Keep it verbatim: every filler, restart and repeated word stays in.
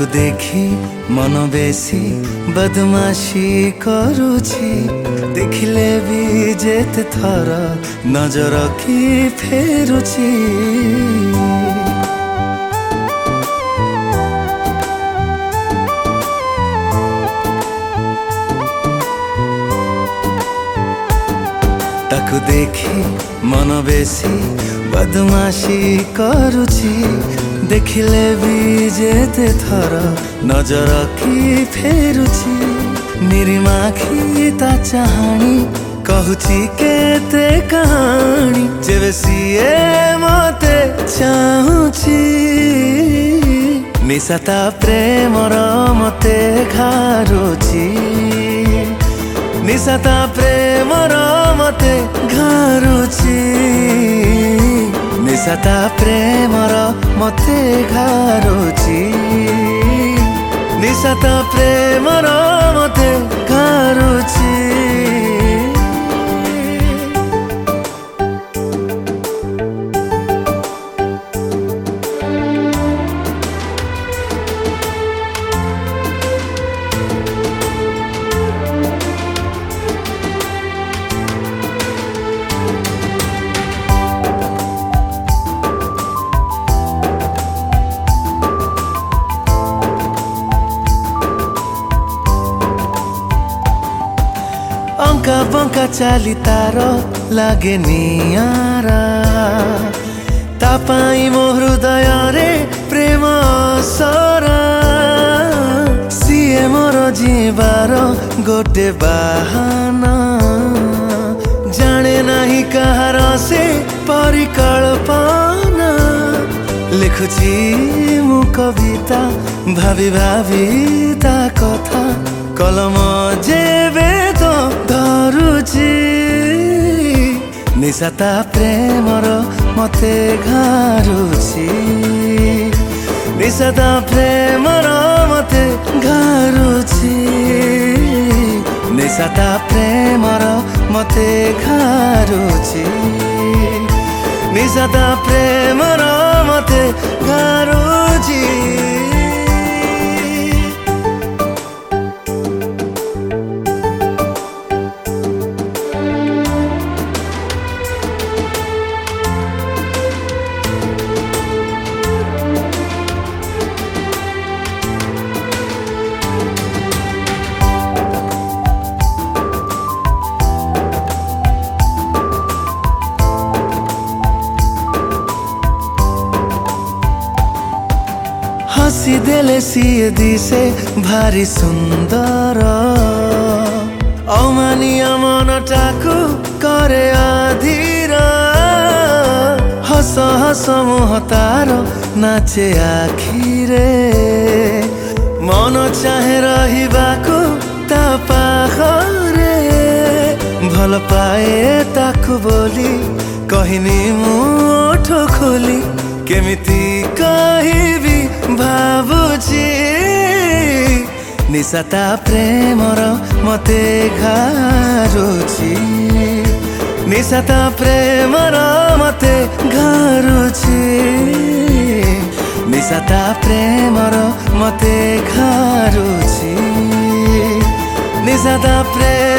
ताकु देखी मन बेसी बदमाशी करुछि देखिले भी जेते थर नजर की फेरुछि। ताकु देखी मन बेसी बदमाशी करुछि देखिले भी जेते थर नजर की फेरुछि। निरिमाखी ता चाहानी कहूछि केते कहानी जेबे सिए मते चाहुछि। निशा ता प्रेमर मते घारुछि निशा ता प्रेमर मते घारुछि निशा ता प्रेमर मते घारुछि निशा ता प्रेमर मते घारुछि। अंका बंका चाली तार लागे नियारा तापाई मो हृदय रे प्रेम सरा। सीए मोर जीवार गोटे बाहाना जाने नहीं कहार से परिकल्पना। लिखुची मु कविता भावी भावी ता कथा कलम जेबे तो धरुछि। निशा ता प्रेमर मते घारुछि निशा ता प्रेमर मते घारुछि निशा ता प्रेमर मते घारुछि निशा ता प्रेमर मते घारुछि। हसी देले सिए दिसे भारी सुंदर अमानिया मनटाकु करे आधीर। हस हस मुह तार नाचे आखिरे मन चाहे रहिबाकु ता पाखरे। भल पाए ताकु बोली कहिनी मु ओठ खोली केमिति कहिबी भावुछि। निशा ता प्रेमर मते घारुछि निशा ता प्रेमर मते घारुछि निशा ता प्रेमर मते घारुछि निशा ता प्रेम